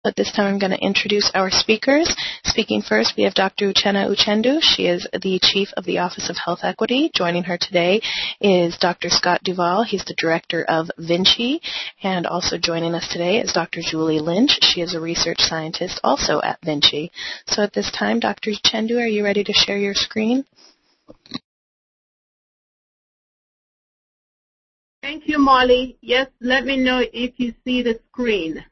At this time, I'm going to introduce our speakers. Speaking first, we have Dr. Uchenna Uchendu. She is the Chief of the Office of Health Equity. Joining her today is Dr. Scott Duvall. He's the Director of VNCHE. And also joining us today is Dr. Julie Lynch. She is a research scientist also at VNCHE. So at this time, Dr. Uchendu, are you ready to share your screen? Thank you, Molly. Yes, let me know if you see the screen.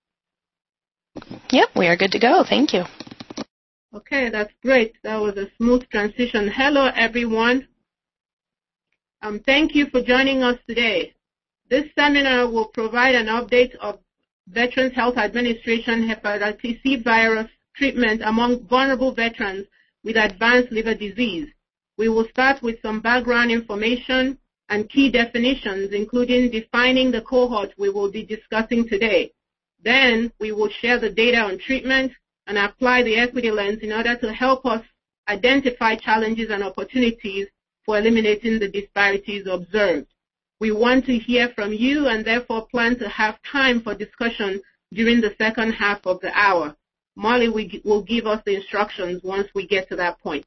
Yep, we are good to go. Thank you. Okay, that's great. That was a smooth transition. Hello, everyone. Thank you for joining us today. This seminar will provide an update of Veterans Health Administration hepatitis C virus treatment among vulnerable veterans with advanced liver disease. We will start with some background information and key definitions, including defining the cohort we will be discussing today. Then we will share the data on treatment and apply the equity lens in order to help us identify challenges and opportunities for eliminating the disparities observed. We want to hear from you and therefore plan to have time for discussion during the second half of the hour. Molly will give us the instructions once we get to that point.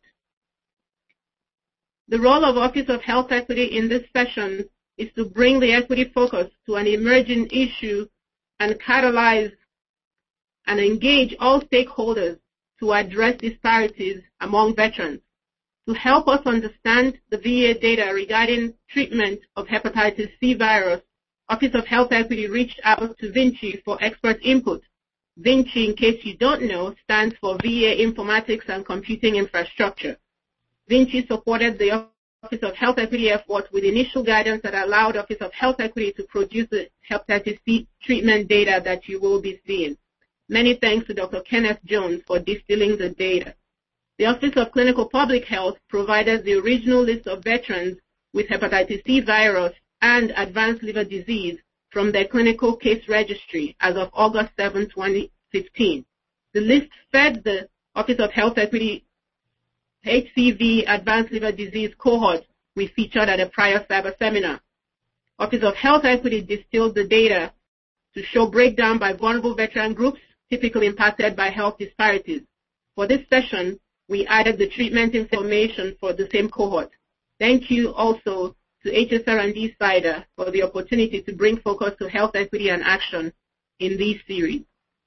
The role of Office of Health Equity in this session is to bring the equity focus to an emerging issue and catalyze and engage all stakeholders to address disparities among veterans. To help us understand the VA data regarding treatment of hepatitis C virus, Office of Health Equity reached out to VNCHE for expert input. VNCHE, in case you don't know, stands for VA Informatics and Computing Infrastructure. VNCHE supported the Office of Health Equity effort with initial guidance that allowed Office of Health Equity to produce the hepatitis C treatment data that you will be seeing. Many thanks to Dr. Kenneth Jones for distilling the data. The Office of Clinical Public Health provided the original list of veterans with hepatitis C virus and advanced liver disease from their clinical case registry as of August 7, 2015. The list fed the Office of Health Equity HCV advanced liver disease cohort we featured at a prior cyber seminar. Office of Health Equity distilled the data to show breakdown by vulnerable veteran groups typically impacted by health disparities. For this session, we added the treatment information for the same cohort. Thank you also to HSR&D CIDA for the opportunity to bring focus to health equity and action in this series.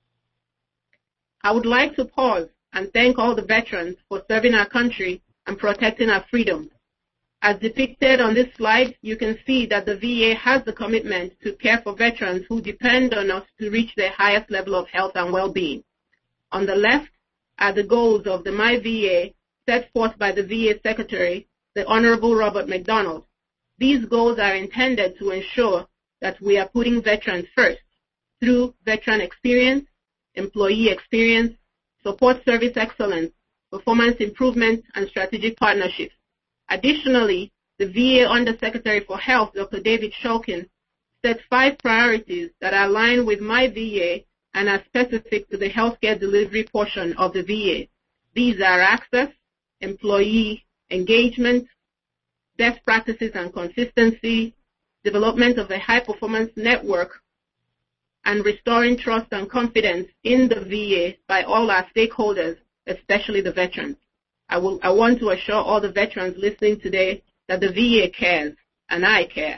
I would like to pause and thank all the veterans for serving our country and protecting our freedoms. As depicted on this slide, you can see that the VA has the commitment to care for veterans who depend on us to reach their highest level of health and well-being. On the left are the goals of the MyVA set forth by the VA Secretary, the Honorable Robert McDonald. These goals are intended to ensure that we are putting veterans first through veteran experience, employee experience, support service excellence, performance improvement, and strategic partnerships. Additionally, the VA Undersecretary for Health, Dr. David Shulkin, set 5 priorities that align with MyVA and are specific to the healthcare delivery portion of the VA. These are access, employee engagement, best practices and consistency, development of a high-performance network, and restoring trust and confidence in the VA by all our stakeholders, especially the veterans. I want to assure all the veterans listening today that the VA cares, and I care.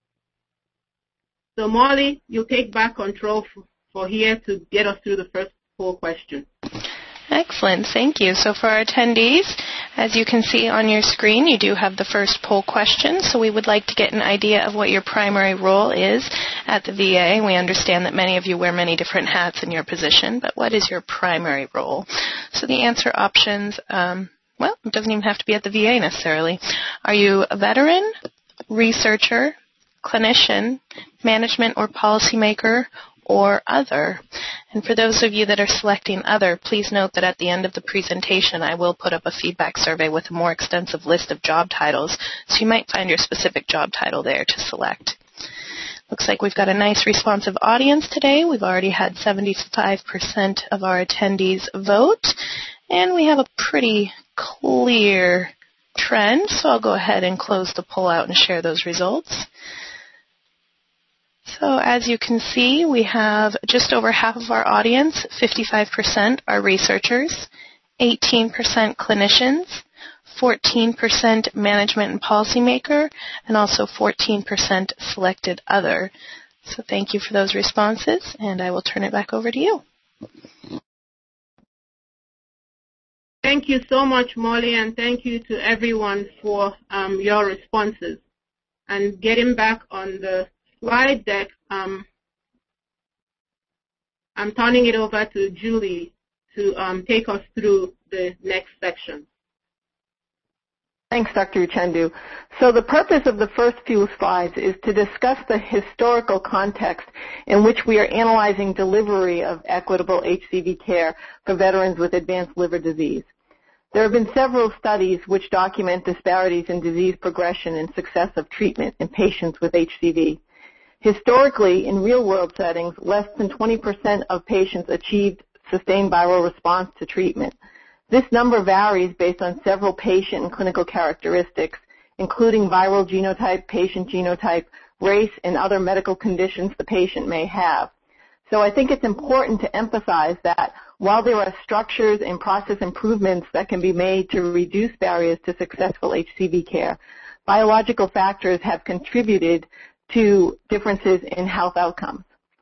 So Molly, you'll take back control for here to get us through the first 4 questions. Excellent. Thank you. So for our attendees, as you can see on your screen, you do have the first poll question. So we would like to get an idea of what your primary role is at the VA. We understand that many of you wear many different hats in your position, but what is your primary role? So the answer options, well, it doesn't even have to be at the VA necessarily. Are you a veteran, researcher, clinician, management or policymaker, or other? And for those of you that are selecting other, please note that at the end of the presentation, I will put up a feedback survey with a more extensive list of job titles, so you might find your specific job title there to select. Looks like we've got a nice responsive audience today. We've already had 75% of our attendees vote, and we have a pretty clear trend, so I'll go ahead and close the poll out and share those results. So as you can see, we have just over half of our audience, 55% are researchers, 18% clinicians, 14% management and policymaker, and also 14% selected other. So thank you for those responses, and I will turn it back over to you. Thank you so much, Molly, and thank you to everyone for your responses. And getting back on the slide deck, I'm turning it over to Julie to take us through the next section. Thanks, Dr. Uchendu. So the purpose of the first few slides is to discuss the historical context in which we are analyzing delivery of equitable HCV care for veterans with advanced liver disease. There have been several studies which document disparities in disease progression and success of treatment in patients with HCV. Historically, in real-world settings, less than 20% of patients achieved sustained viral response to treatment. This number varies based on several patient and clinical characteristics, including viral genotype, patient genotype, race, and other medical conditions the patient may have. So I think it's important to emphasize that while there are structures and process improvements that can be made to reduce barriers to successful HCV care, biological factors have contributed to differences in health outcomes.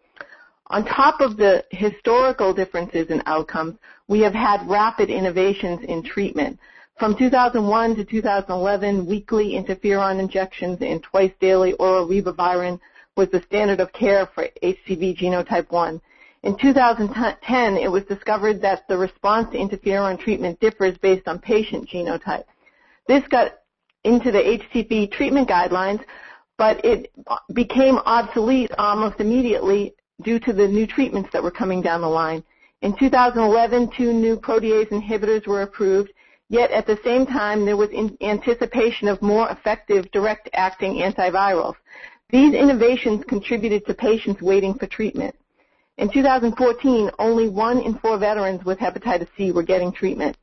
On top of the historical differences in outcomes, we have had rapid innovations in treatment. From 2001 to 2011, weekly interferon injections and twice-daily oral ribavirin was the standard of care for HCV genotype 1. In 2010, it was discovered that the response to interferon treatment differs based on patient genotype. This got into the HCV treatment guidelines, but it became obsolete almost immediately due to the new treatments that were coming down the line. In 2011, 2 new protease inhibitors were approved, yet at the same time there was anticipation of more effective direct-acting antivirals. These innovations contributed to patients waiting for treatment. In 2014, only 1 in 4 veterans with hepatitis C were getting treatment.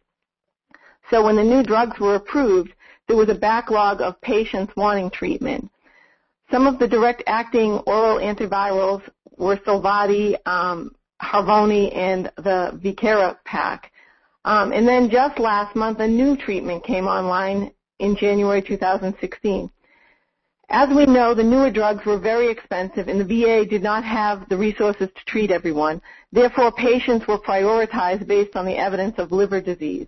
So when the new drugs were approved, there was a backlog of patients wanting treatment. Some of the direct-acting oral antivirals were Sovaldi, Harvoni, and the Viekira pack. And then just last month, a new treatment came online in January 2016. As we know, the newer drugs were very expensive, and the VA did not have the resources to treat everyone. Therefore, patients were prioritized based on the evidence of liver disease.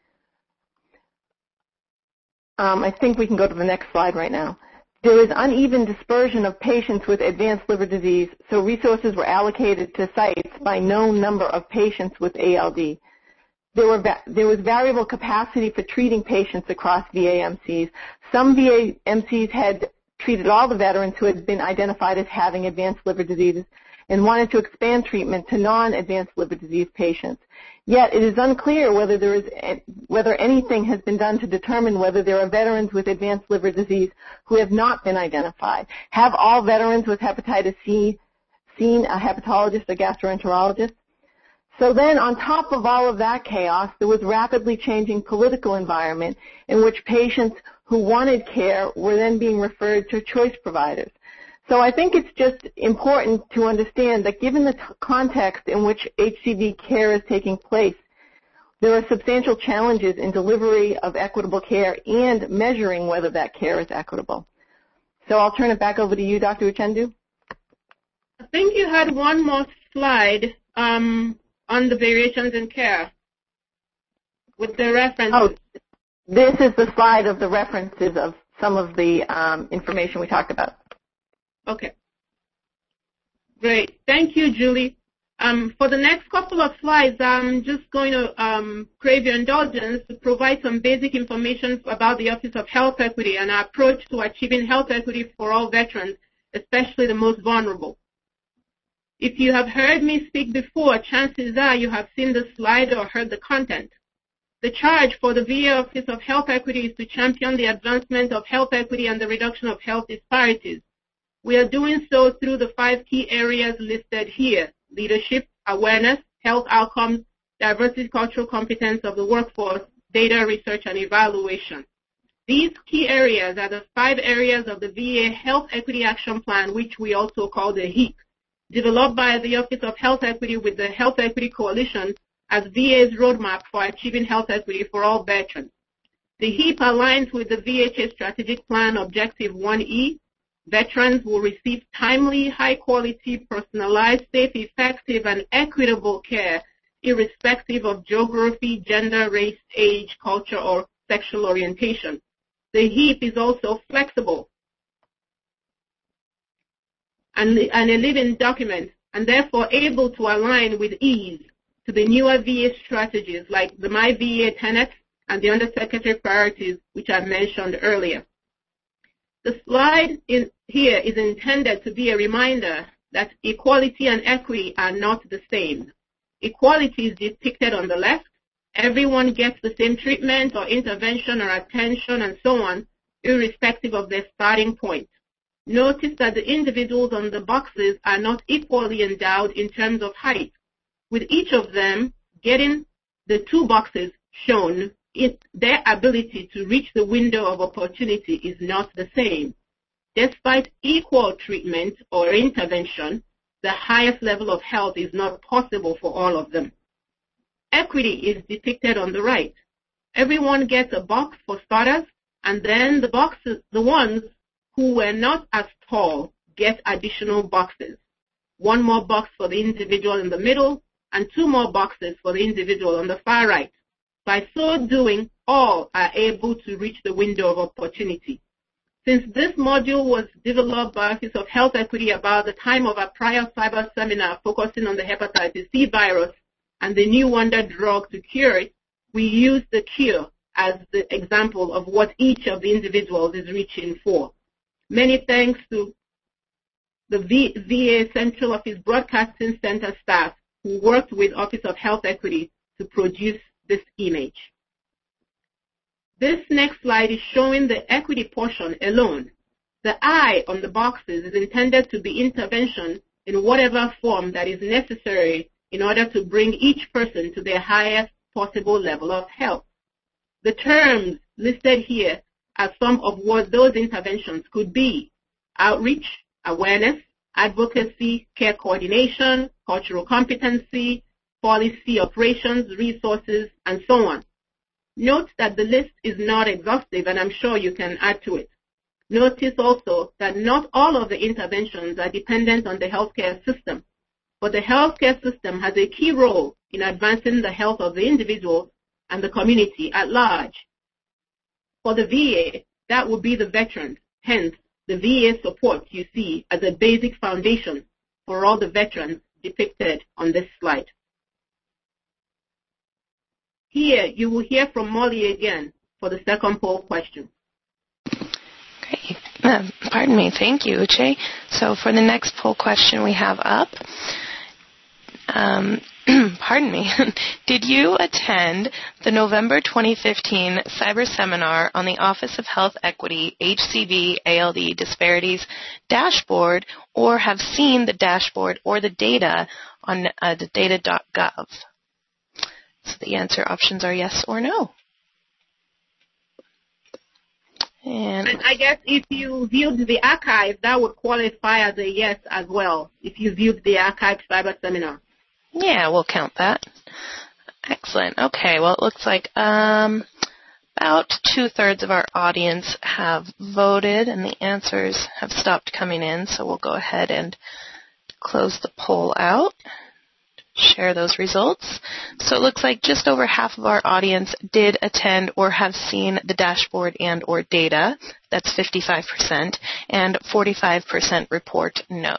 I think we can go to the next slide right now. There is uneven dispersion of patients with advanced liver disease, so resources were allocated to sites by known number of patients with ALD. There was variable capacity for treating patients across VA MCs. Some VA MCs had treated all the veterans who had been identified as having advanced liver diseases and wanted to expand treatment to non-advanced liver disease patients. Yet it is unclear whether anything has been done to determine whether there are veterans with advanced liver disease who have not been identified. Have all veterans with hepatitis C seen a hepatologist or gastroenterologist? So then on top of all of that chaos, there was rapidly changing political environment in which patients who wanted care were then being referred to choice providers. So I think it's just important to understand that given the context in which HCV care is taking place, there are substantial challenges in delivery of equitable care and measuring whether that care is equitable. So I'll turn it back over to you, Dr. Uchendu. I think you had one more slide on the variations in care with the references. Oh, this is the slide of the references of some of the information we talked about. Okay. Great. Thank you, Julie. For the next couple of slides, I'm just going to crave your indulgence to provide some basic information about the Office of Health Equity and our approach to achieving health equity for all veterans, especially the most vulnerable. If you have heard me speak before, chances are you have seen the slide or heard the content. The charge for the VA Office of Health Equity is to champion the advancement of health equity and the reduction of health disparities. We are doing so through the 5 key areas listed here: leadership, awareness, health outcomes, diversity, cultural competence of the workforce, data research, and evaluation. These key areas are the 5 areas of the VA Health Equity Action Plan, which we also call the HEAP, developed by the Office of Health Equity with the Health Equity Coalition as VA's roadmap for achieving health equity for all veterans. The HEAP aligns with the VHA Strategic Plan Objective 1E. Veterans will receive timely, high-quality, personalized, safe, effective, and equitable care irrespective of geography, gender, race, age, culture, or sexual orientation. The HEAP is also flexible and a living document, and therefore able to align with ease to the newer VA strategies like the MyVA tenets and the Undersecretary priorities, which I mentioned earlier. The slide here is intended to be a reminder that equality and equity are not the same. Equality is depicted on the left. Everyone gets the same treatment or intervention or attention and so on, irrespective of their starting point. Notice that the individuals on the boxes are not equally endowed in terms of height, with each of them getting the 2 boxes shown. Their ability to reach the window of opportunity is not the same. Despite equal treatment or intervention, the highest level of health is not possible for all of them. Equity is depicted on the right. Everyone gets a box for starters, and then the ones who were not as tall get additional boxes. 1 more box for the individual in the middle, and 2 more boxes for the individual on the far right. By so doing, all are able to reach the window of opportunity. Since this module was developed by Office of Health Equity about the time of a prior cyber seminar focusing on the hepatitis C virus and the new wonder drug to cure it, we use the cure as the example of what each of the individuals is reaching for. Many thanks to the VA Central Office Broadcasting Center staff who worked with Office of Health Equity to produce this image. This next slide is showing the equity portion alone. The I on the boxes is intended to be intervention in whatever form that is necessary in order to bring each person to their highest possible level of health. The terms listed here are some of what those interventions could be: outreach, awareness, advocacy, care coordination, cultural competency, policy, operations, resources, and so on. Note that the list is not exhaustive, and I'm sure you can add to it. Notice also that not all of the interventions are dependent on the healthcare system, but the healthcare system has a key role in advancing the health of the individual and the community at large. For the VA, that would be the veterans. Hence, the VA support you see as a basic foundation for all the veterans depicted on this slide. Here, you will hear from Molly again for the second poll question. Great. Pardon me. Thank you, Uche. So for the next poll question we have up, pardon me, did you attend the November 2015 Cyber Seminar on the Office of Health Equity HCV ALD Disparities Dashboard, or have seen the dashboard or the data on the data.gov? So the answer options are yes or no. And I guess if you viewed the archive, that would qualify as a yes as well, if you viewed the archived cyber seminar. Yeah, we'll count that. Excellent. Okay, well, it looks like about 2/3 of our audience have voted, and the answers have stopped coming in, so we'll go ahead and close the poll out. Share those results. So it looks like just over half of our audience did attend or have seen the dashboard and or data. That's 55%, and 45% report no.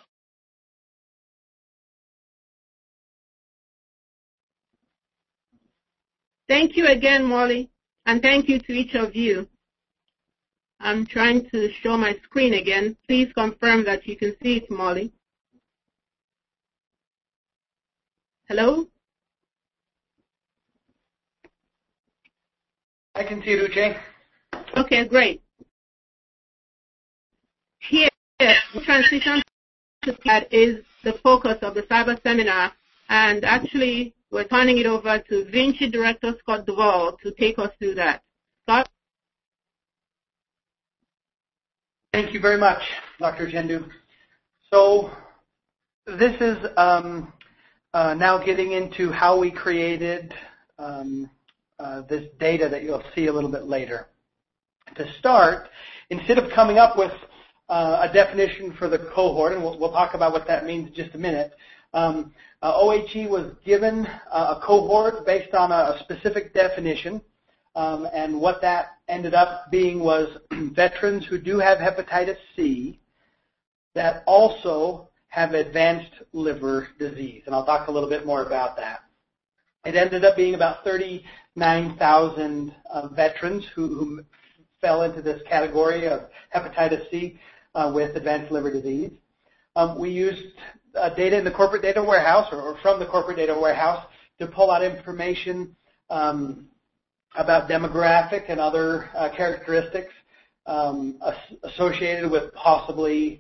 Thank you again, Molly, and thank you to each of you. I'm trying to show my screen again. Please confirm that you can see it, Molly. Hello? I can see it, Uche. Okay, great. Here, transition to that is the focus of the cyber seminar, and actually we're turning it over to Vinci Director Scott Duvall to take us through that. Scott? Thank you very much, Dr. Chendu. So this is now getting into how we created this data that you'll see a little bit later. To start, instead of coming up with a definition for the cohort, and we'll talk about what that means in just a minute, OHE was given a cohort based on a specific definition, and what that ended up being was veterans who do have hepatitis C that also have advanced liver disease, and I'll talk a little bit more about that. It ended up being about 39,000 veterans who fell into this category of hepatitis C with advanced liver disease. We used data in the corporate data warehouse or from the corporate data warehouse to pull out information about demographic and other characteristics associated with possibly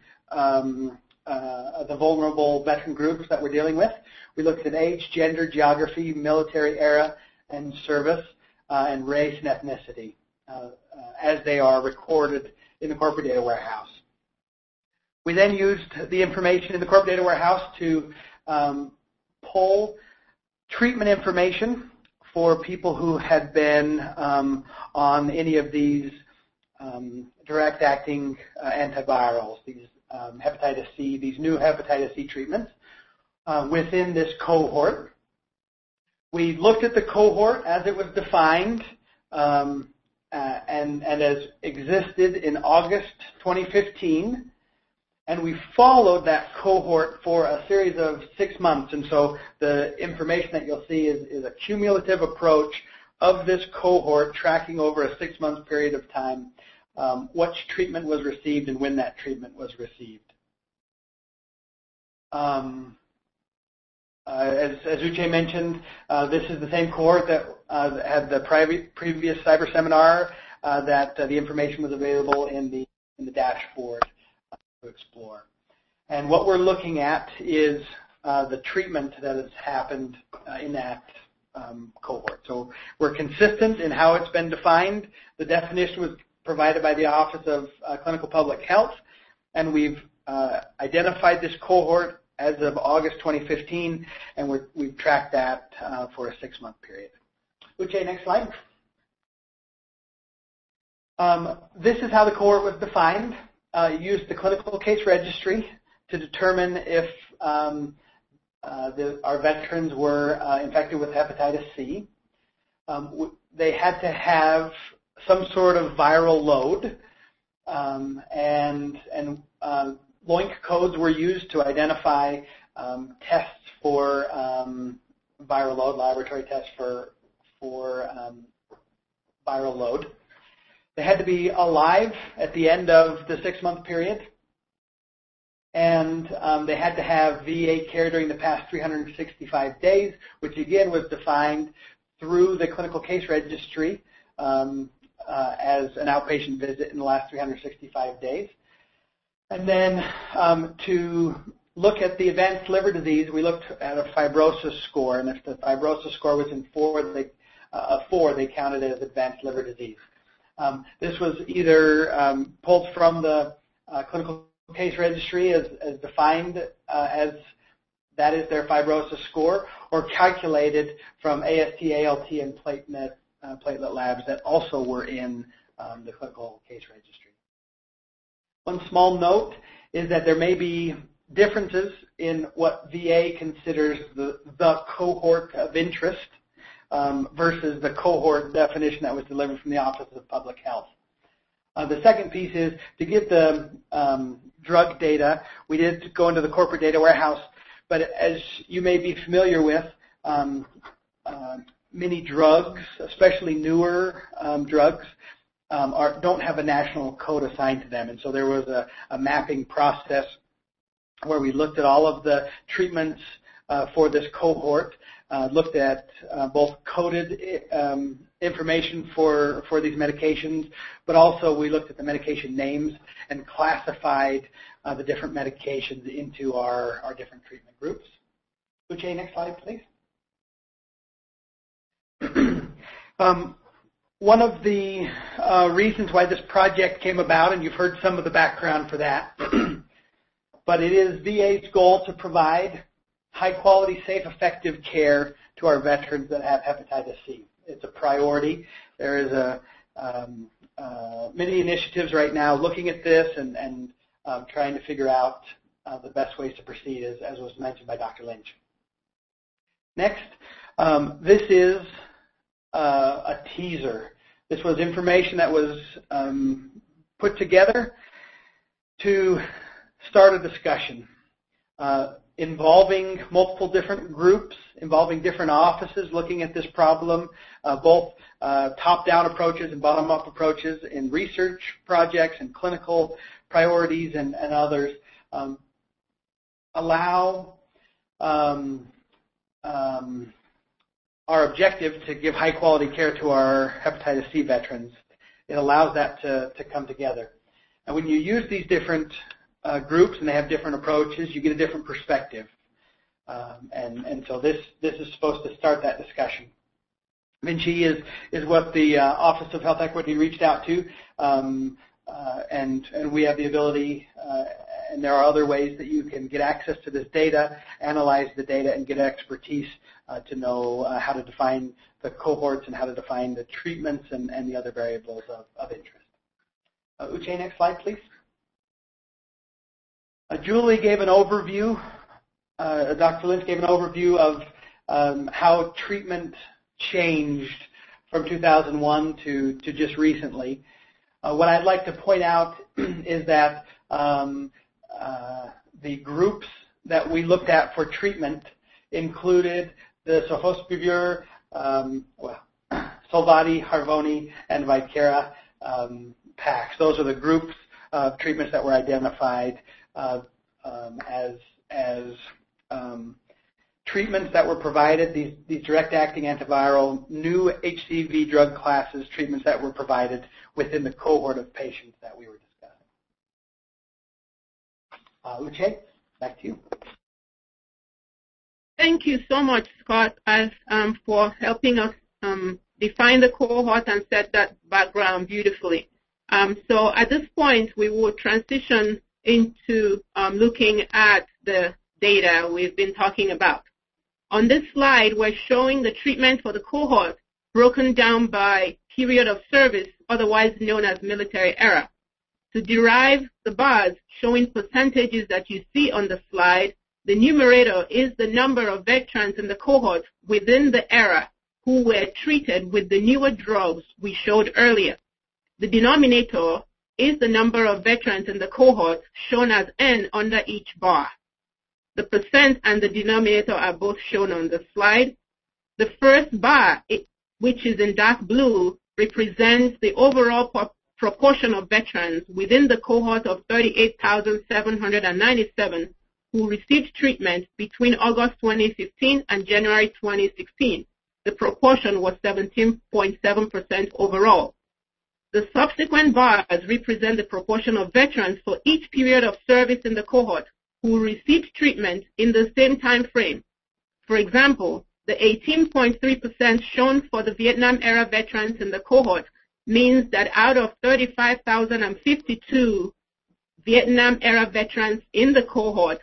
the vulnerable veteran groups that we're dealing with. We looked at age, gender, geography, military era, and service, and race and ethnicity as they are recorded in the corporate data warehouse. We then used the information in the corporate data warehouse to pull treatment information for people who had been on any of these direct-acting antivirals, these hepatitis C, these new hepatitis C treatments within this cohort. We looked at the cohort as it was defined and as existed in August 2015, and we followed that cohort for a series of 6 months. And so the information that you'll see is a cumulative approach of this cohort tracking over a 6-month period of time which treatment was received and when that treatment was received. As Uche mentioned, this is the same cohort that had the previous cyber seminar that the information was available in the dashboard to explore. And what we're looking at is the treatment that has happened in that cohort. So we're consistent in how it's been defined. The definition was provided by the Office of Clinical Public Health, and we've identified this cohort as of August 2015, and we've tracked that for a 6-month period. Uche, next slide. This is how the cohort was defined. It used the clinical case registry to determine if our veterans were infected with hepatitis C. They had to have some sort of viral load, and LOINC codes were used to identify tests for viral load, laboratory tests for viral load. They had to be alive at the end of the 6-month period, and they had to have VA care during the past 365 days, which again was defined through the clinical case registry as an outpatient visit in the last 365 days. And then to look at the advanced liver disease, we looked at a fibrosis score, and if the fibrosis score was in 4, they counted it as advanced liver disease. This was either pulled from the clinical case registry as defined as that is their fibrosis score, or calculated from AST, ALT, and platelet labs that also were in the clinical case registry. One small note is that there may be differences in what VA considers the cohort of interest versus the cohort definition that was delivered from the Office of Public Health. The second piece is to get the drug data. We did go into the corporate data warehouse, but as you may be familiar with, many drugs, especially newer drugs, don't have a national code assigned to them. And so there was a mapping process where we looked at all of the treatments for this cohort, looked at both coded information for these medications, but also we looked at the medication names and classified the different medications into our different treatment groups. Uche, next slide, please. One of the reasons why this project came about, and you've heard some of the background for that, but it is VA's goal to provide high-quality, safe, effective care to our veterans that have hepatitis C. It's a priority. There is many initiatives right now looking at this and trying to figure out the best ways to proceed, as was mentioned by Dr. Lynch. Next, this is a teaser. This was information that was put together to start a discussion involving multiple different groups, involving different offices looking at this problem, both top-down approaches and bottom-up approaches in research projects and clinical priorities and others. Allow our objective to give high-quality care to our hepatitis C veterans. It allows that to come together. And when you use these different groups and they have different approaches, you get a different perspective. And so this is supposed to start that discussion. Vinci is what the Office of Health Equity reached out to, and we have the ability, and there are other ways that you can get access to this data, analyze the data, and get expertise to know how to define the cohorts and how to define the treatments and the other variables of interest. Uche, next slide, please. Julie gave an overview, Dr. Lynch gave an overview of how treatment changed from 2001 to just recently. What I'd like to point out is that the groups that we looked at for treatment included the sofosbuvir, Sovaldi, Harvoni, and Vicera packs. Those are the groups of treatments that were identified as treatments that were provided, these direct-acting antiviral, new HCV drug classes, treatments that were provided within the cohort of patients that we were discussing. Uche, back to you. Thank you so much, Scott, for helping us define the cohort and set that background beautifully. So at this point, we will transition into looking at the data we've been talking about. On this slide, we're showing the treatment for the cohort broken down by period of service, otherwise known as military era. To derive the bars showing percentages that you see on the slide, the numerator is the number of veterans in the cohort within the era who were treated with the newer drugs we showed earlier. The denominator is the number of veterans in the cohort shown as N under each bar. The percent and the denominator are both shown on the slide. The first bar, which is in dark blue, represents the overall proportion of veterans within the cohort of 38,797 who received treatment between August 2015 and January 2016. The proportion was 17.7% overall. The subsequent bars represent the proportion of veterans for each period of service in the cohort who received treatment in the same time frame. For example, the 18.3% shown for the Vietnam-era veterans in the cohort means that out of 35,052 Vietnam-era veterans in the cohort,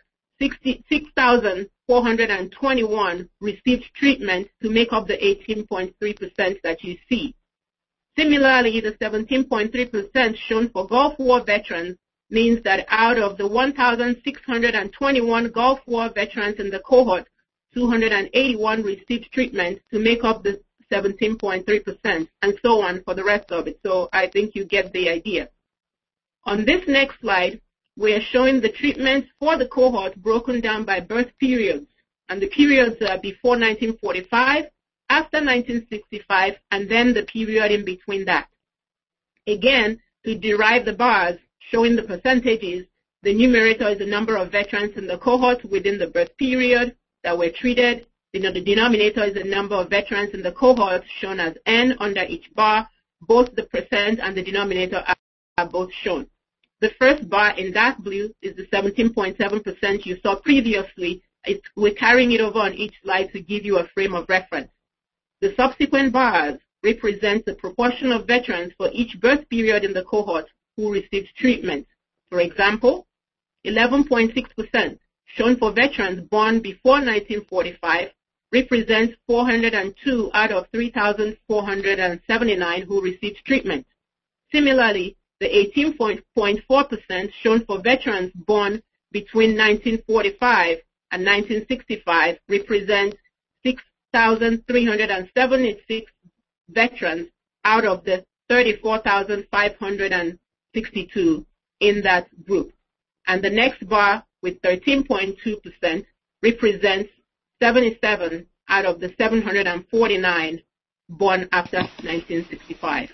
6,421 received treatment to make up the 18.3% that you see. Similarly, the 17.3% shown for Gulf War veterans means that out of the 1,621 Gulf War veterans in the cohort, 281 received treatment to make up the 17.3%, and so on for the rest of it. So I think you get the idea. On this next slide, we are showing the treatments for the cohort broken down by birth periods. And the periods are before 1945, after 1965, and then the period in between that. Again, to derive the bars showing the percentages, the numerator is the number of veterans in the cohort within the birth period that were treated. The denominator is the number of veterans in the cohort shown as N under each bar. Both the percent and the denominator are both shown. The first bar in dark blue is the 17.7% you saw previously. We're carrying it over on each slide to give you a frame of reference. The subsequent bars represents the proportion of veterans for each birth period in the cohort who received treatment. For example, 11.6% shown for veterans born before 1945 represents 402 out of 3,479 who received treatment. Similarly, the 18.4% shown for veterans born between 1945 and 1965 represents 6,376 veterans out of the 34,562 in that group. And the next bar with 13.2% represents 77 out of the 749 born after 1965.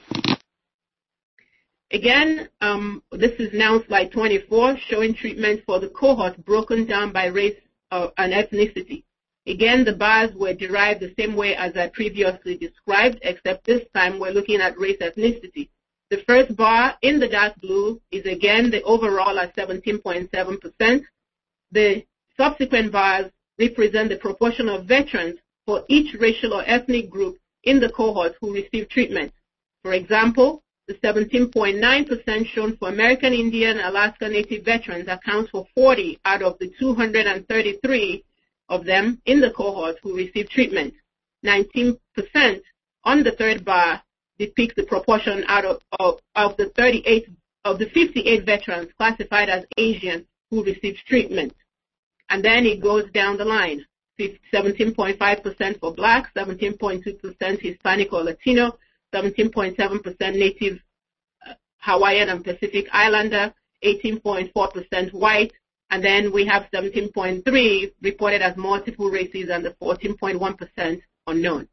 Again, this is now slide 24, showing treatment for the cohort broken down by race and ethnicity. Again, the bars were derived the same way as I previously described, except this time we're looking at race ethnicity. The first bar in the dark blue is again the overall at 17.7%. The subsequent bars represent the proportion of veterans for each racial or ethnic group in the cohort who received treatment. For example, the 17.9% shown for American Indian Alaska Native veterans accounts for 40 out of the 233 of them in the cohort who received treatment. 19% on the third bar depicts the proportion out of the 58 veterans classified as Asian who received treatment. And then it goes down the line. 17.5% for Black, 17.2% Hispanic or Latino, 17.7% Native Hawaiian and Pacific Islander, 18.4% White, and then we have 17.3% reported as multiple races and the 14.1% unknown.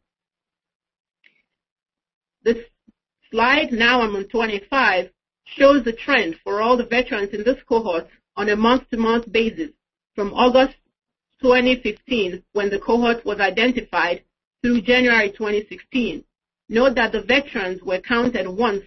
This slide, now I'm on 25, shows the trend for all the veterans in this cohort on a month-to-month basis from August 2015, when the cohort was identified, through January 2016. Note that the veterans were counted once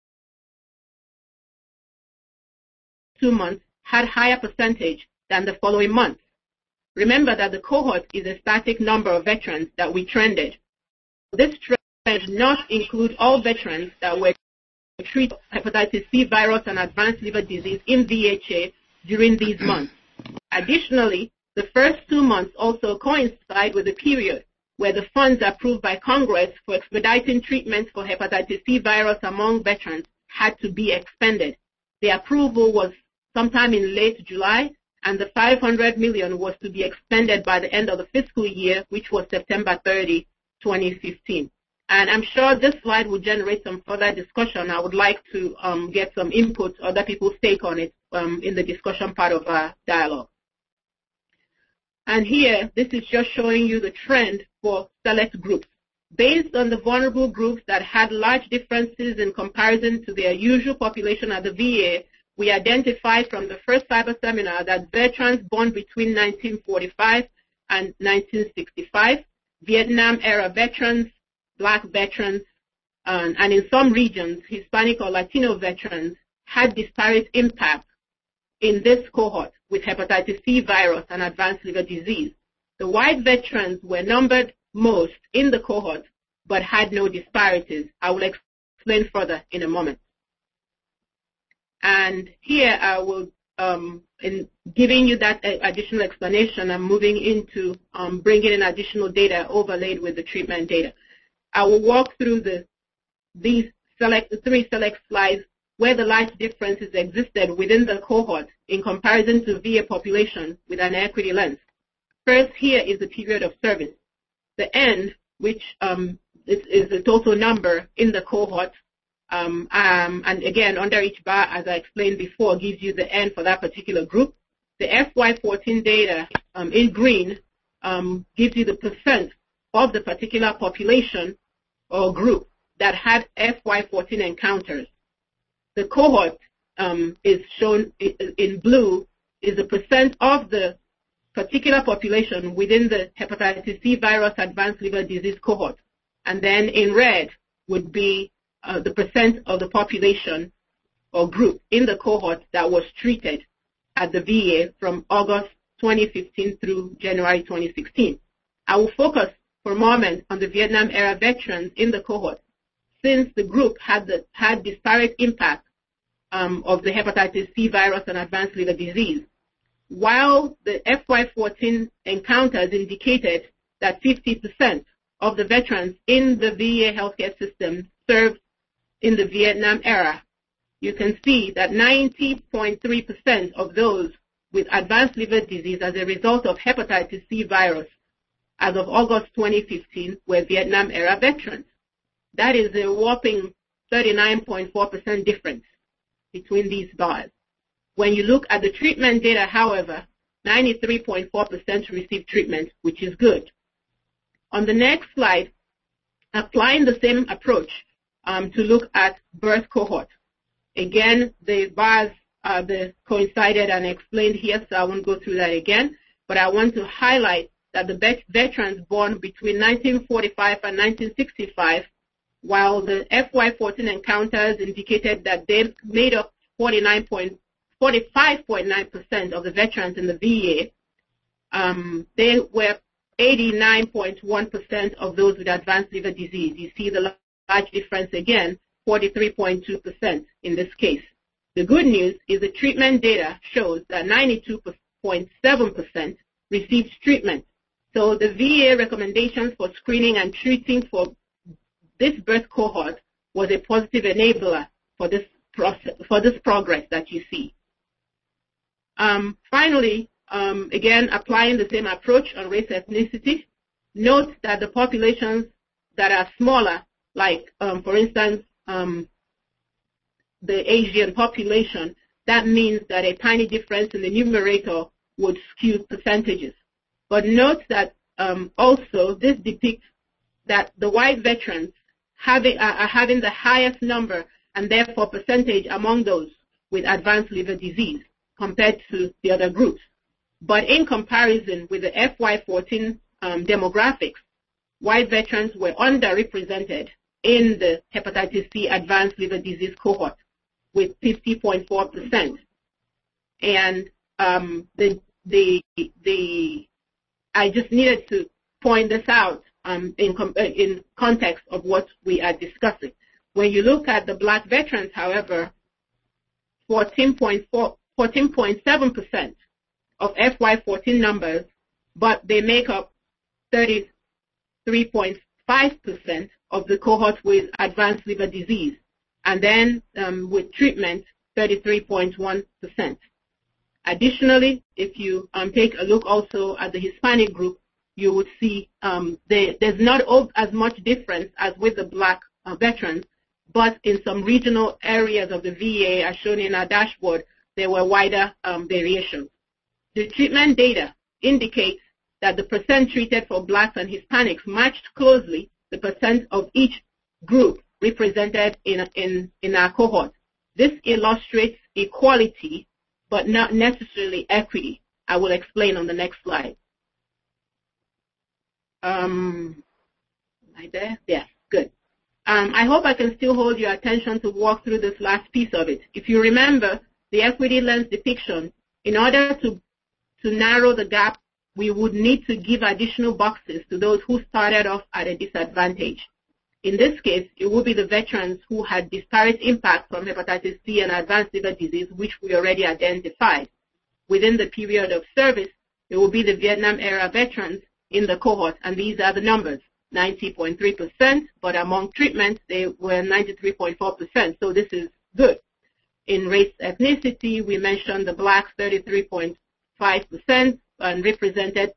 2 months had higher percentage than the following months. Remember that the cohort is a static number of veterans that we trended. This trend does not include all veterans that were treated with hepatitis C virus and advanced liver disease in VHA during these months. Additionally, the first 2 months also coincide with the period where the funds approved by Congress for expediting treatments for hepatitis C virus among veterans had to be expended. The approval was sometime in late July, and the $500 million was to be expended by the end of the fiscal year, which was September 30, 2015. And I'm sure this slide will generate some further discussion. I would like to get some input, other people's take on it in the discussion part of our dialogue. And here, this is just showing you the trend for select groups. Based on the vulnerable groups that had large differences in comparison to their usual population at the VA, we identified from the first cyber seminar that veterans born between 1945 and 1965, Vietnam-era veterans, Black veterans, and in some regions, Hispanic or Latino veterans had disparate impact in this cohort with hepatitis C virus and advanced liver disease. The white veterans were numbered most in the cohort but had no disparities. I will explain further in a moment. And here I will, in giving you that additional explanation, I'm moving into bringing in additional data overlaid with the treatment data. I will walk through these three select slides where the large differences existed within the cohort in comparison to VA population with an equity lens. First, here is the period of service. The N, which is the total number in the cohort, and again, under each bar, as I explained before, gives you the N for that particular group. The FY14 data in green gives you the percent of the particular population or group that had FY14 encounters. The cohort is shown in blue is the percent of the particular population within the hepatitis C virus advanced liver disease cohort. And then in red would be the percent of the population or group in the cohort that was treated at the VA from August 2015 through January 2016. I will focus for a moment on the Vietnam-era veterans in the cohort since the group had disparate impact of the hepatitis C virus on advanced liver disease. While the FY14 encounters indicated that 50% of the veterans in the VA healthcare system served in the Vietnam era, you can see that 90.3% of those with advanced liver disease as a result of hepatitis C virus as of August 2015 were Vietnam era veterans. That is a whopping 39.4% difference between these bars. When you look at the treatment data, however, 93.4% received treatment, which is good. On the next slide, applying the same approach to look at birth cohort. Again, the bars coincided and explained here, so I won't go through that again, but I want to highlight that the veterans born between 1945 and 1965, while the FY14 encounters indicated that they made up 45.9% of the veterans in the VA, they were 89.1% of those with advanced liver disease. You see the large difference again, 43.2% in this case. The good news is the treatment data shows that 92.7% received treatment. So the VA recommendations for screening and treating for this birth cohort was a positive enabler for this process, for this progress that you see. Finally, again, applying the same approach on race ethnicity, note that the populations that are smaller, like, for instance, the Asian population, that means that a tiny difference in the numerator would skew percentages. But note that also this depicts that the white veterans are having the highest number and therefore percentage among those with advanced liver disease compared to the other groups. But in comparison with the FY14 demographics, white veterans were underrepresented in the hepatitis C advanced liver disease cohort with 50.4%. And I just needed to point this out in context of what we are discussing. When you look at the black veterans, however, 14.7% of FY14 numbers, but they make up 33.5% of the cohort with advanced liver disease, and then with treatment, 33.1%. Additionally, if you take a look also at the Hispanic group, you would see there's not as much difference as with the black veterans, but in some regional areas of the VA, as shown in our dashboard, there were wider variations. The treatment data indicates that the percent treated for blacks and Hispanics matched closely the percent of each group represented in our cohort. This illustrates equality, but not necessarily equity. I will explain on the next slide. Am I there? Yeah, good. I hope I can still hold your attention to walk through this last piece of it. If you remember the equity lens depiction, in order to narrow the gap, we would need to give additional boxes to those who started off at a disadvantage. In this case, it will be the veterans who had disparate impact from hepatitis C and advanced liver disease, which we already identified. Within the period of service, it will be the Vietnam-era veterans in the cohort, and these are the numbers, 90.3%, but among treatments, they were 93.4%, so this is good. In race ethnicity, we mentioned the blacks, 33.5%, and treated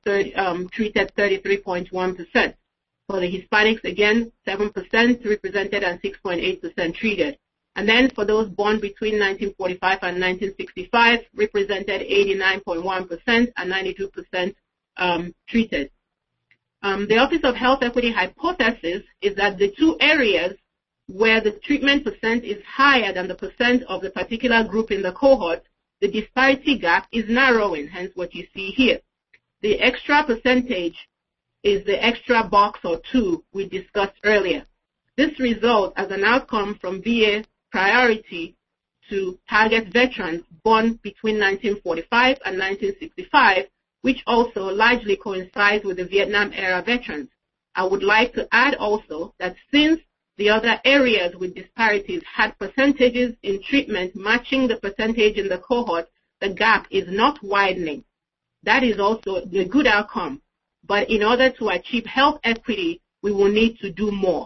33.1%. For the Hispanics, again, 7% represented and 6.8% treated. And then for those born between 1945 and 1965, represented 89.1% and 92% treated. The Office of Health Equity hypothesis is that the two areas where the treatment percent is higher than the percent of the particular group in the cohort, the disparity gap is narrowing, hence what you see here. The extra percentage is the extra box or two we discussed earlier. This results as an outcome from VA priority to target veterans born between 1945 and 1965, which also largely coincides with the Vietnam-era veterans. I would like to add also that since the other areas with disparities had percentages in treatment matching the percentage in the cohort, the gap is not widening. That is also a good outcome. But in order to achieve health equity, we will need to do more.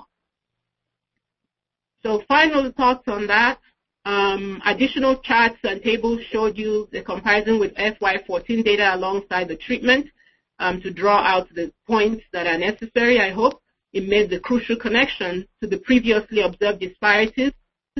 So final thoughts on that. Additional charts and tables showed you the comparison with FY14 data alongside the treatment to draw out the points that are necessary, I hope. It made the crucial connection to the previously observed disparities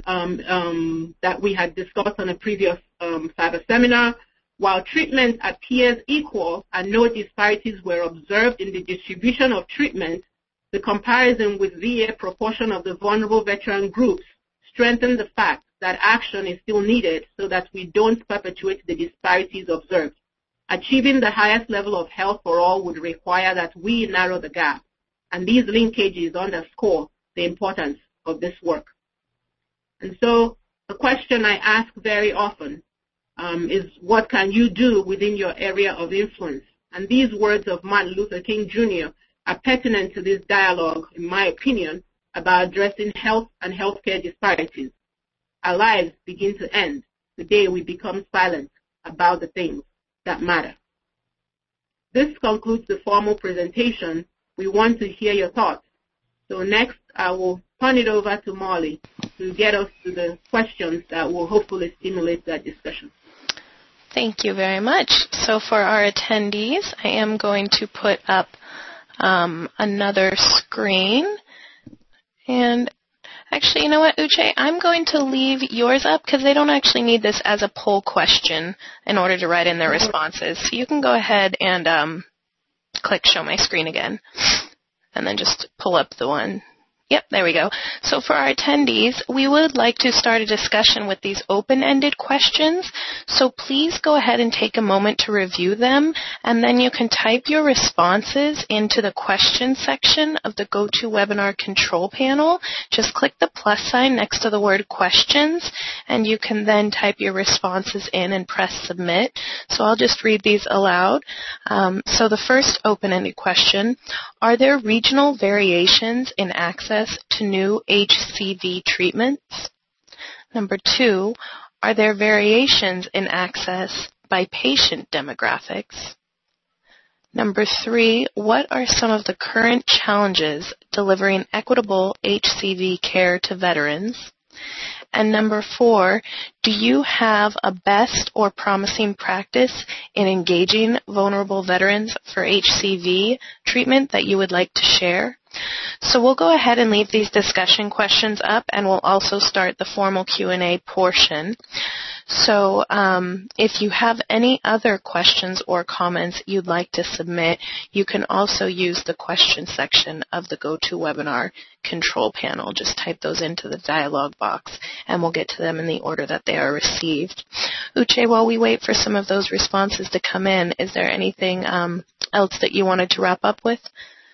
that we had discussed on a previous cyber seminar. While treatment appears equal and no disparities were observed in the distribution of treatment, the comparison with VA proportion of the vulnerable veteran groups strengthened the fact that action is still needed so that we don't perpetuate the disparities observed. Achieving the highest level of health for all would require that we narrow the gap, and these linkages underscore the importance of this work. And so the question I ask very often is, what can you do within your area of influence? And these words of Martin Luther King Jr. are pertinent to this dialogue, in my opinion, about addressing health and healthcare disparities. Our lives begin to end the day we become silent about the things that matter. This concludes the formal presentation. We want to hear your thoughts. So next, I will turn it over to Molly to get us to the questions that will hopefully stimulate that discussion. Thank you very much. So for our attendees, I am going to put up another screen. And actually, you know what, Uche? I'm going to leave yours up because they don't actually need this as a poll question in order to write in their responses. So you can go ahead and click Show My Screen again, and then just pull up the one. Yep, there we go. So for our attendees, we would like to start a discussion with these open-ended questions. So please go ahead and take a moment to review them, and then you can type your responses into the question section of the GoToWebinar control panel. Just click the plus sign next to the word questions, and you can then type your responses in and press submit. So I'll just read these aloud. So the first open-ended question, are there regional variations in access to new HCV treatments? Number 2, are there variations in access by patient demographics? Number 3, what are some of the current challenges delivering equitable HCV care to veterans? And number 4, do you have a best or promising practice in engaging vulnerable veterans for HCV treatment that you would like to share? So we'll go ahead and leave these discussion questions up, and we'll also start the formal Q&A portion. So if you have any other questions or comments you'd like to submit, you can also use the question section of the GoToWebinar control panel. Just type those into the dialog box, and we'll get to them in the order that they are received. Uche, while we wait for some of those responses to come in, is there anything else that you wanted to wrap up with?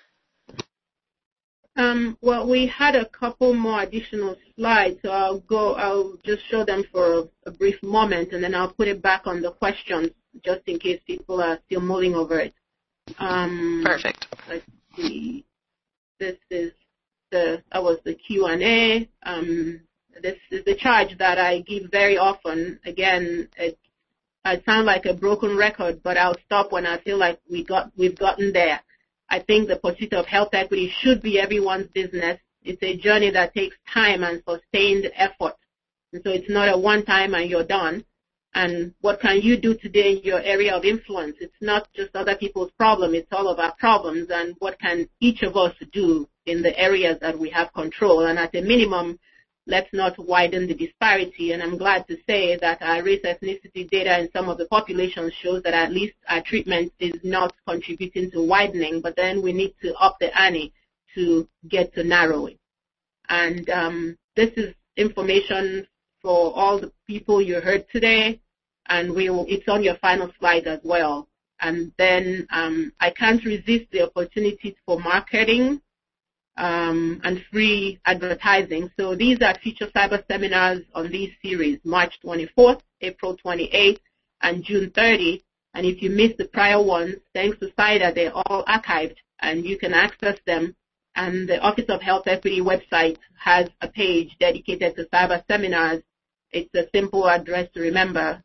Well, we had a couple more additional slides, so I'll just show them for a brief moment, and then I'll put it back on the questions just in case people are still mulling over it. Perfect. Let's see. This is that was the Q&A. This is the charge that I give very often. Again, I sound like a broken record, but I'll stop when I feel like we've gotten there. I think the pursuit of health equity should be everyone's business. It's a journey that takes time and sustained effort. And so it's not a one-time and you're done. And what can you do today in your area of influence? It's not just other people's problem, it's all of our problems. And what can each of us do in the areas that we have control? And at a minimum, let's not widen the disparity. And I'm glad to say that our race ethnicity data in some of the populations shows that at least our treatment is not contributing to widening, but then we need to up the ante to get to narrowing. And this is information for all the people you heard today, and it's on your final slide as well. And then I can't resist the opportunity for marketing and free advertising. So these are future cyber seminars on these series, March 24th, April 28th, and June 30th. And if you missed the prior ones, thanks to CIDA, they're all archived, and you can access them And the Office of Health Equity website has a page dedicated to cyber seminars. It's a simple address to remember,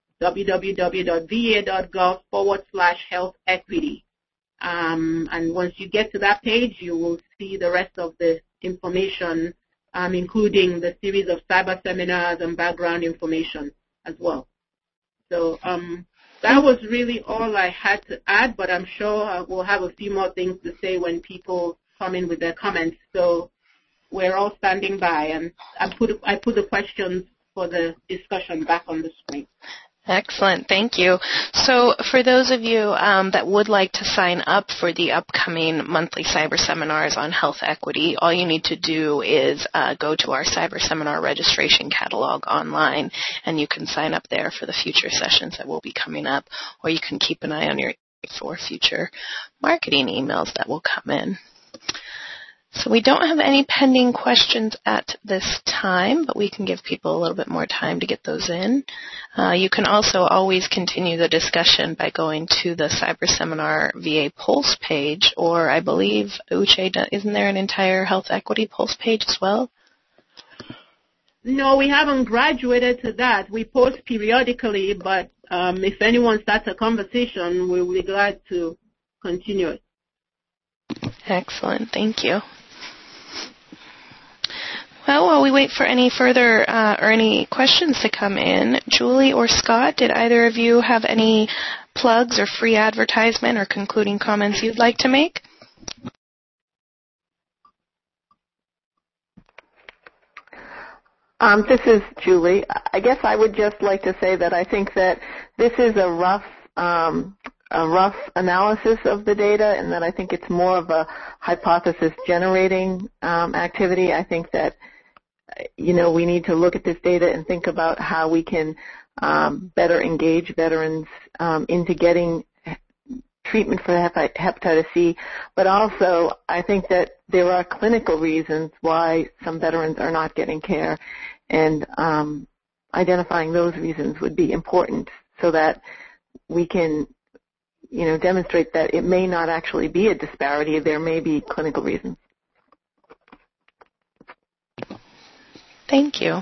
www.va.gov/health equity. And once you get to that page, you will see the rest of the information, including the series of cyber seminars and background information as well. So that was really all I had to add, but I'm sure I will have a few more things to say when people come in with their comments. So we're all standing by, and I put the questions for the discussion back on the screen. Excellent. Thank you. So for those of you that would like to sign up for the upcoming monthly cyber seminars on health equity, all you need to do is go to our cyber seminar registration catalog online, and you can sign up there for the future sessions that will be coming up, or you can keep an eye on your for future marketing emails that will come in. So we don't have any pending questions at this time, but we can give people a little bit more time to get those in. You can also always continue the discussion by going to the Cyber Seminar VA Pulse page, or I believe, Uche, isn't there an entire health equity Pulse page as well? No, we haven't graduated to that. We post periodically, but if anyone starts a conversation, we'll be glad to continue it. Excellent. Thank you. Well, while we wait for any further or any questions to come in, Julie or Scott, did either of you have any plugs or free advertisement or concluding comments you'd like to make? This is Julie. I guess I would just like to say that I think that this is a rough analysis of the data, and that I think it's more of a hypothesis-generating activity. I think that, we need to look at this data and think about how we can better engage veterans into getting treatment for hepatitis C. But also, I think that there are clinical reasons why some veterans are not getting care, and identifying those reasons would be important so that we can demonstrate that it may not actually be a disparity. There may be clinical reasons. Thank you.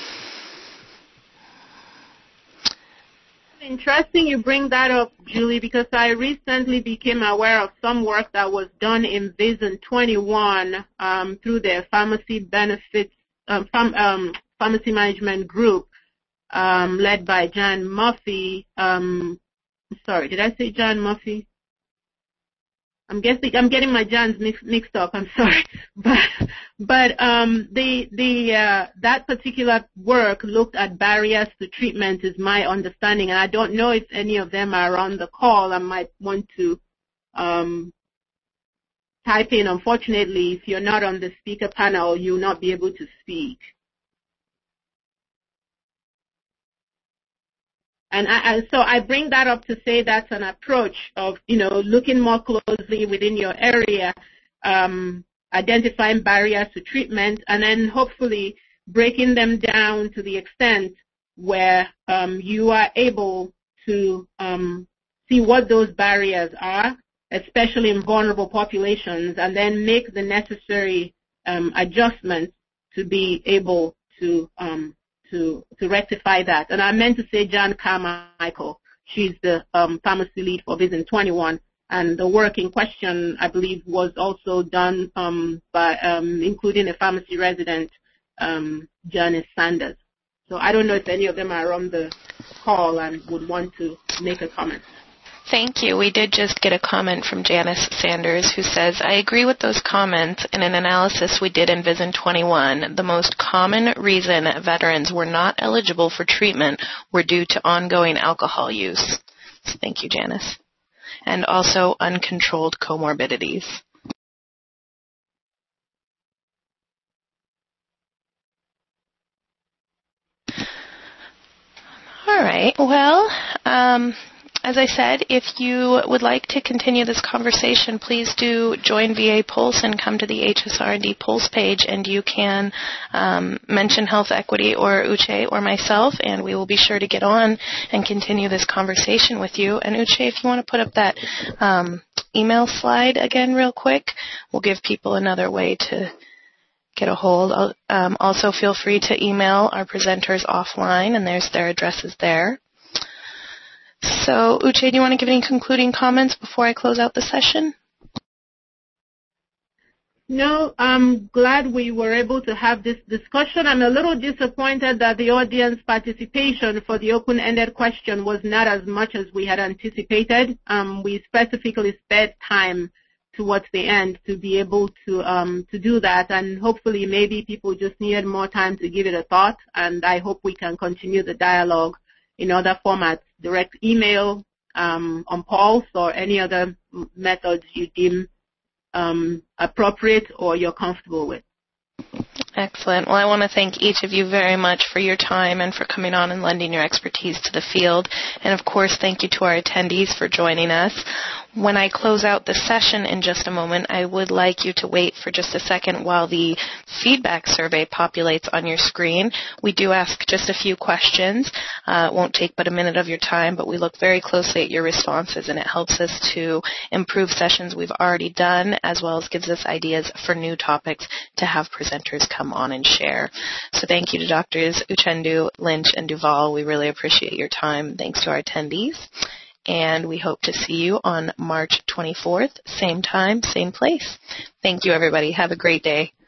Interesting you bring that up, Julie, because I recently became aware of some work that was done in Vision 21 through their pharmacy benefits, pharmacy management group led by John Murphy. Sorry, did I say John Murphy? I'm getting my Johns mixed up. I'm sorry, but that particular work looked at barriers to treatment, is my understanding, and I don't know if any of them are on the call. I might want to type in. Unfortunately, if you're not on the speaker panel, you'll not be able to speak. And so I bring that up to say that's an approach of, looking more closely within your area, identifying barriers to treatment, and then hopefully breaking them down to the extent where you are able to see what those barriers are, especially in vulnerable populations, and then make the necessary adjustments to be able to rectify that. And I meant to say Jan Carmichael. She's the pharmacy lead for Vision 21. And the work in question, I believe, was also done by including a pharmacy resident, Janice Sanders. So I don't know if any of them are on the call and would want to make a comment. Thank you. We did just get a comment from Janice Sanders, who says, I agree with those comments. In an analysis we did in Vision 21, the most common reason veterans were not eligible for treatment were due to ongoing alcohol use. So thank you, Janice. And also uncontrolled comorbidities. All right. Well, as I said, if you would like to continue this conversation, please do join VA Pulse and come to the HSR&D Pulse page, and you can mention Health Equity or Uche or myself, and we will be sure to get on and continue this conversation with you. And Uche, if you want to put up that email slide again real quick, we'll give people another way to get a hold. Also, feel free to email our presenters offline, and there's their addresses there. So, Uche, do you want to give any concluding comments before I close out the session? No, I'm glad we were able to have this discussion. I'm a little disappointed that the audience participation for the open-ended question was not as much as we had anticipated. We specifically spared time towards the end to be able to do that, and hopefully maybe people just needed more time to give it a thought, and I hope we can continue the dialogue in other formats, direct email, on Pulse, or any other methods you deem appropriate or you're comfortable with. Excellent. Well, I want to thank each of you very much for your time and for coming on and lending your expertise to the field. And, of course, thank you to our attendees for joining us. When I close out the session in just a moment, I would like you to wait for just a second while the feedback survey populates on your screen. We do ask just a few questions. It won't take but a minute of your time, but we look very closely at your responses, and it helps us to improve sessions we've already done, as well as gives us ideas for new topics to have presenters come on and share. So thank you to Drs. Uchendu, Lynch, and Duval. We really appreciate your time. Thanks to our attendees. And we hope to see you on March 24th, same time, same place. Thank you, everybody. Have a great day.